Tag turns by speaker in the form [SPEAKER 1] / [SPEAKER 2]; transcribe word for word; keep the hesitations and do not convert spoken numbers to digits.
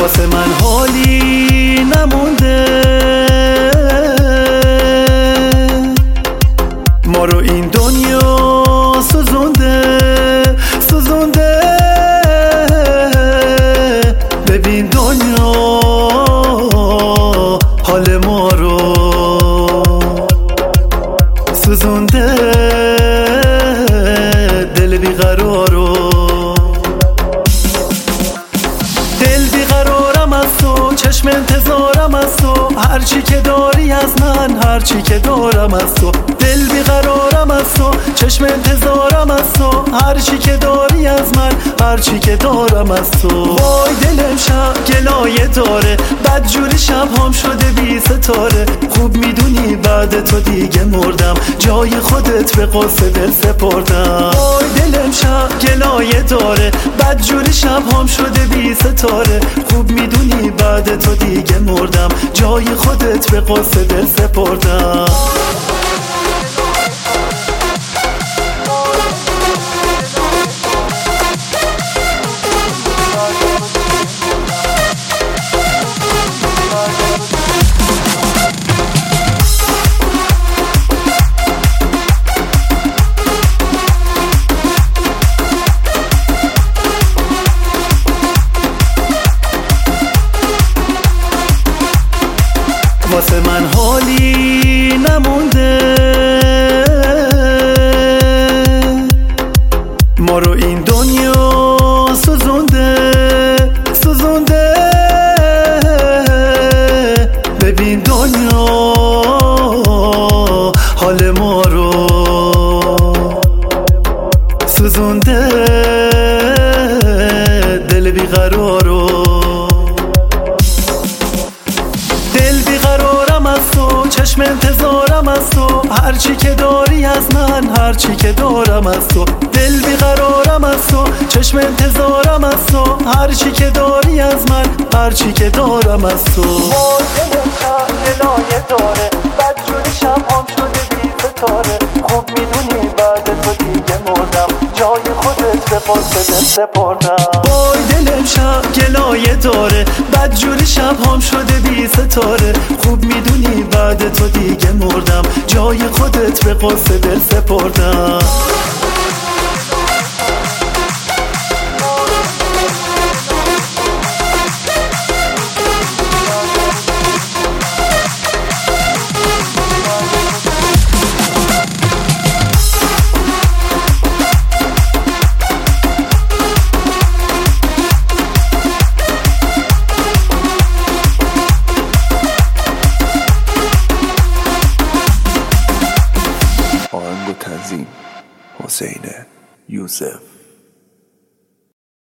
[SPEAKER 1] واسه من حالی نمونده، ما رو این دنیا سوزونده سوزونده. ببین دنیا حال ما رو سوزونده، دل بیقرار رو. دل بیقرارم از تو، چشم انتظارم از تو، هرچی که داری از من، هرچی که دارم از تو. دل بیقرارم از تو، چشم انتظارم از تو، هرچی که داری از من، هرچی که دارم از تو. وای دلم شب گلایه داره، بدجوری شب هم شده بی ستاره. خوب میدونی بعد تو دیگه مردم، جای خودت به قصه دل سپردم. وای دلم شب گلایه داره، بدجوری شب هم شده بی ستاره. خوب میدونی بعد تو دیگه مردم، جای خودت به قصه دل سپردم. واسه من حالی نمونده، ما رو این دنیا سوزونده سوزونده. ببین دنیا حال ما رو سوزونده، دل بیقرار رو. دل بیقرارم از تو، چشم انتظارم از تو، هرچی که داری از من، هرچی که دارم از تو. دل بیقرارم از تو، چشم انتظارم از تو، هرچی که داری از من، هرچی که دارم از تو. وای دلم شب گلایه داره، بدجوری شب هم شده بی ستاره. خوب میدونی بعد تو دیگه مردم، جای خودت به قصه دل سپردم. وای دلم شب گلایه داره، بدجوری شب هم شده بی ستاره. خوب میدونی بعد تو دیگه مردم، جای خودت به قصه دل سپردم.
[SPEAKER 2] آهنگ و تنظیم حسین یوسف.